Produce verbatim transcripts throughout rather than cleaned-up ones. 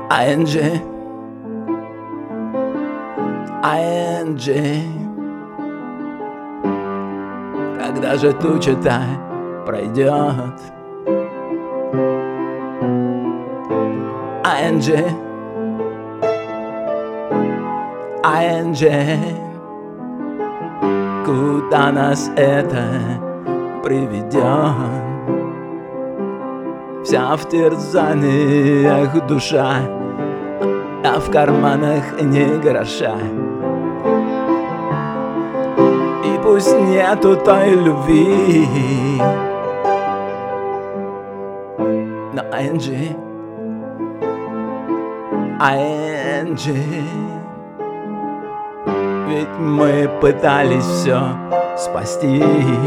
Анджи, Анджи, когда же туча-то пройдет? Анджи, Анджи, куда нас это приведет? Вся в терзаниях душа, а в карманах ни гроша. И пусть нету той любви, но Анджи, Анджи, ведь мы пытались все спасти.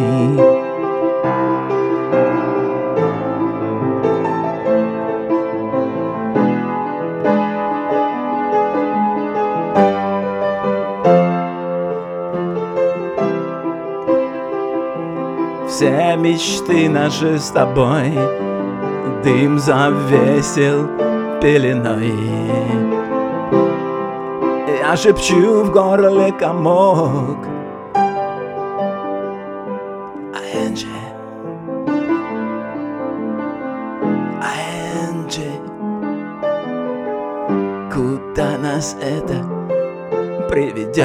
Все мечты наши с тобой дым завесил пеленой. Я шепчу в горле комок: Анджи, Анджи, куда нас это приведет?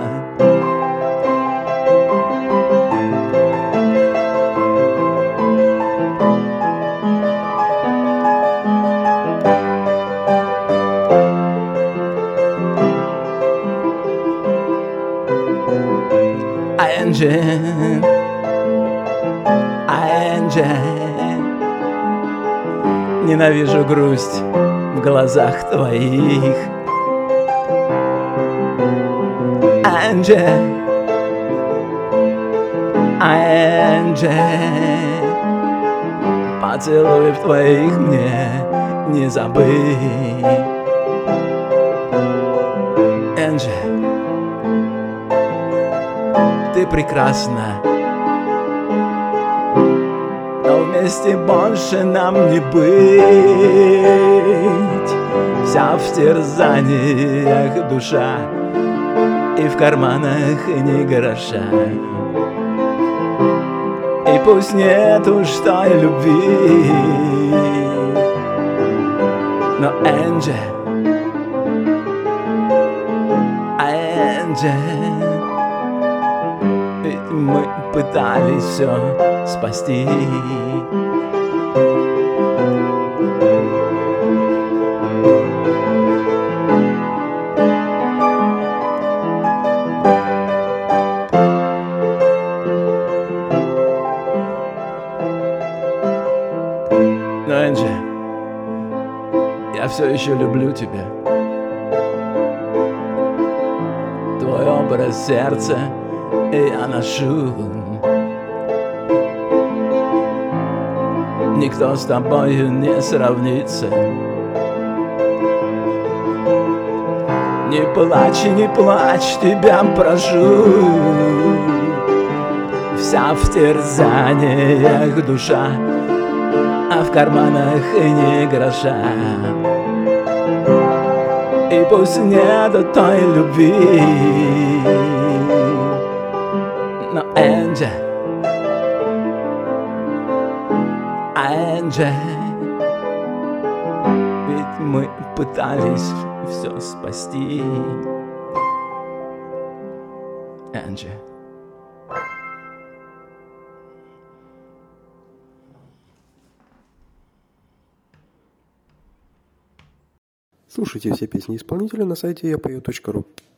Анджи, Анджи, ненавижу грусть в глазах твоих. Анджи, Анджи, поцелуев твоих мне не забыть. Анджи, ты прекрасна, но вместе больше нам не быть. Вся в терзаниях душа, и в карманах ни гроша. И пусть нет уж той любви, но Анджи, Анджи, ведь мы пытались все спасти. Но, Анджи, я все еще люблю тебя. Твой образ сердца я ношу. Никто с тобою не сравнится. Не плачь, не плачь, тебя прошу. Вся в терзаниях душа, а в карманах ни гроша. И пусть нет той любви, но Анджи, Анджи, ведь мы пытались все спасти. Анджи. Слушайте все песни исполнителя на сайте я пою точка ру.